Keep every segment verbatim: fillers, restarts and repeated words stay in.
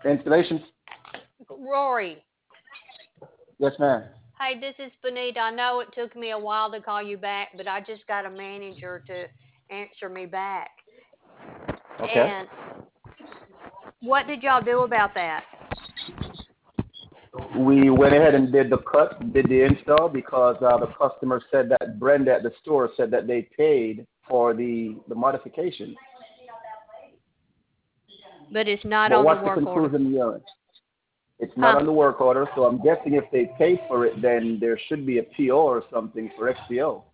Installations? Rory. Yes, ma'am. Hey, this is Benita. I know it took me a while to call you back, but I just got a manager to answer me back. Okay. And what did y'all do about that? We went ahead and did the cut, did the install because uh, the customer said that Brenda at the store said that they paid for the the modification. But it's not But on the what's the work order. conclusion you're on? It's not Huh? on the work order, so I'm guessing if they paid for it, then there should be a P O or something for X P O.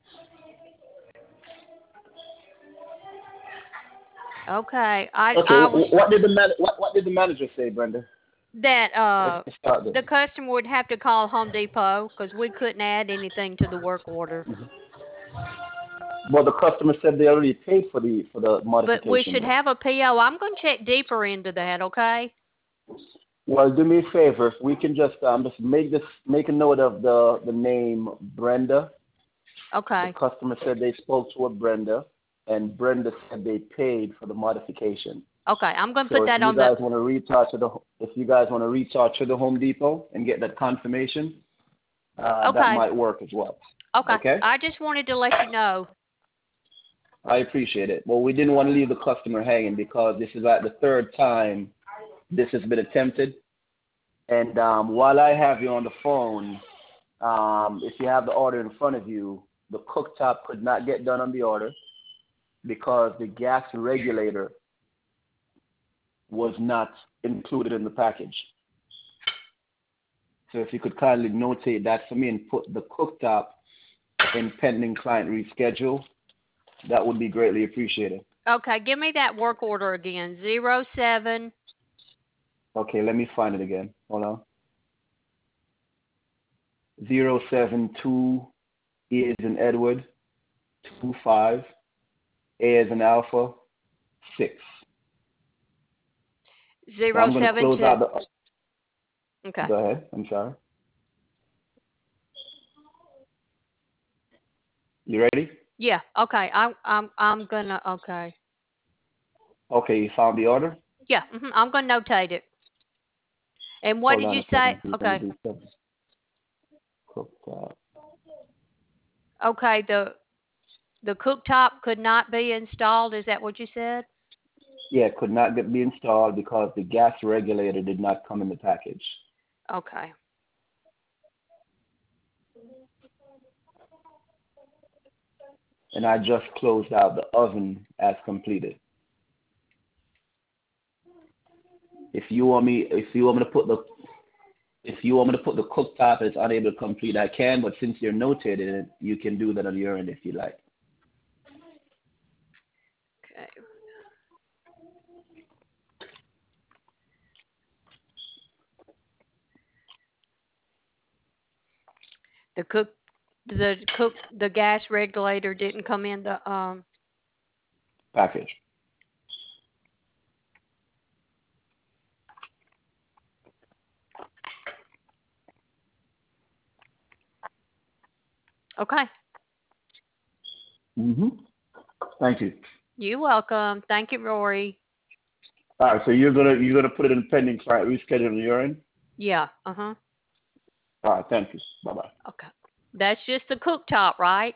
Okay. I Okay, I was wh- what did the man- what, what did the manager say, Brenda? that Let's uh start there. the customer would have to call Home Depot because we couldn't add anything to the work order. Well, the customer said they already paid for the for the But we modification, should though. have a P O. I'm going to check deeper into that, okay? Well, do me a favor. If we can just um just make this make a note of the the name Brenda. The Okay. customer said they spoke to a Brenda, and Brenda said they paid for the modification. Okay. I'm going to put So if that you on the guys want to reach out to the if you guys want to reach out to the Home Depot and get that confirmation, uh, that Okay. might work as well. Okay. Okay? I just wanted to let you know. I appreciate it. Well, we didn't want to leave the customer hanging because this is like the third time this has been attempted. And um, while I have you on the phone, um, if you have the order in front of you, the cooktop could not get done on the order because the gas regulator was not included in the package. So if you could kindly notate that for me and put the cooktop in pending client reschedule, that would be greatly appreciated. Okay. Give me that work order again. Zero seven. Okay, let me find it again. Hold on. Zero seven two E is in Edward, two five, A is in Alpha, six. So Zero I'm going to seven close two. out the. Okay. Go ahead. I'm sorry. You ready? Yeah. Okay. I, I'm I'm gonna. Okay. Okay, you found the order? Yeah. hmm I'm gonna notate it. And what Hold did on you a say? second. Please. Let me Okay. do something. Cooktop. Okay. The the cooktop could not be installed. Is that what you said? Yeah, could not get, be installed because the gas regulator did not come in the package. Okay. And I just closed out the oven as completed. If you want me, if you want me to put the, if you want me to put the cooktop as unable to complete, I can. But since you're notated it, you can do that on your end if you like. Okay. The cook the cook the gas regulator didn't come in the um Package. okay. Mhm. Thank you. You're welcome. Thank you, Rory. All right. So you're gonna you're gonna put it in pending client reschedule on your end. Yeah. Uh-huh. All right. Thank you. Bye bye. Okay. That's just the cooktop, right?